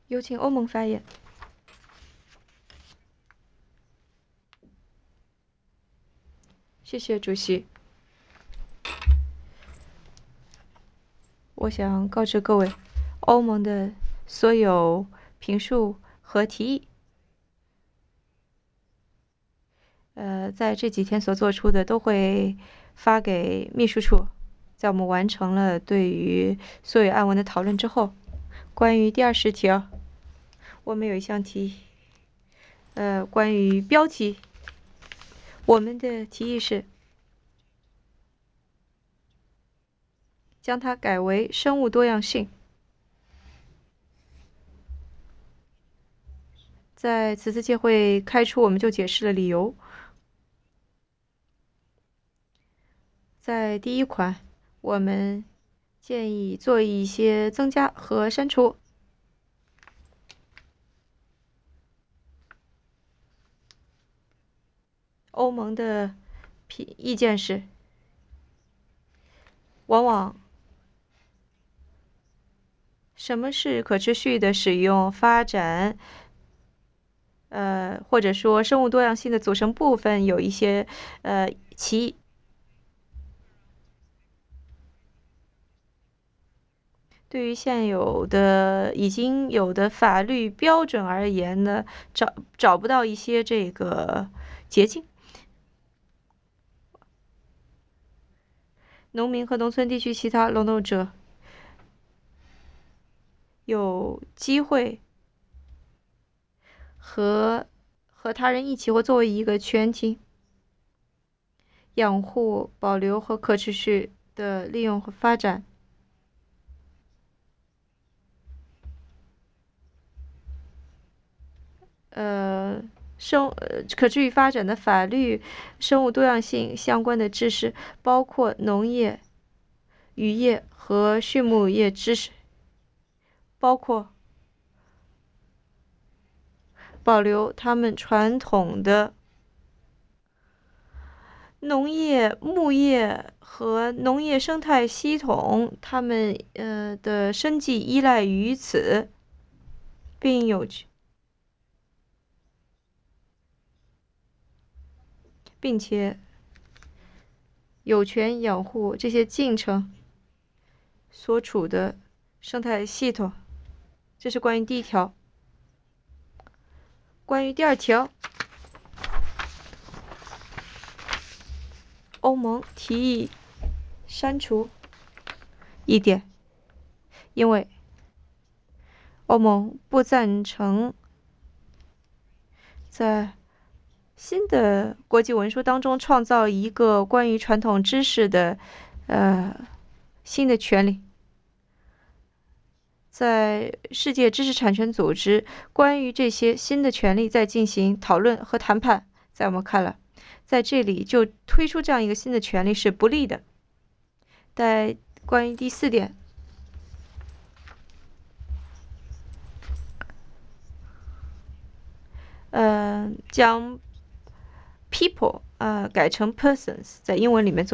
有请欧盟发言。谢谢主席。我想告知各位，欧盟的所有评述和提议，在这几天所做出的都会发给秘书处。在我们完成了对于所有案文的讨论之后，关于第20条，我们有一项提议，关于标题，我们的提议是将它改为生物多样性。在此次届会开出，我们就解释了理由。在第1款，我们建议做一些增加和删除。欧盟的意见是，往往什么是可持续的使用、发展，或者说生物多样性的组成部分有一些歧义。对于现有的已经有的法律标准而言呢，找不到一些这个捷径。农民和农村地区其他劳动者有机会和他人一起或作为一个全体养护、保留和可持续的利用和发展。可持续发展的法律、生物多样性相关的知识，包括农业、渔业和畜牧业知识，包括保留他们传统的农业、牧业和农业生态系统，他们的生计依赖于此，并且有权养护这些进程所处的生态系统。这是关于第1条。关于第2条，欧盟提议删除一点，因为欧盟不赞成在新的国际文书当中创造一个关于传统知识的新的权利。在世界知识产权组织关于这些新的权利在进行讨论和谈判，在我们看来，在这里就推出这样一个新的权利是不利的。在关于第4点，将 people 改成 persons，在英文里面做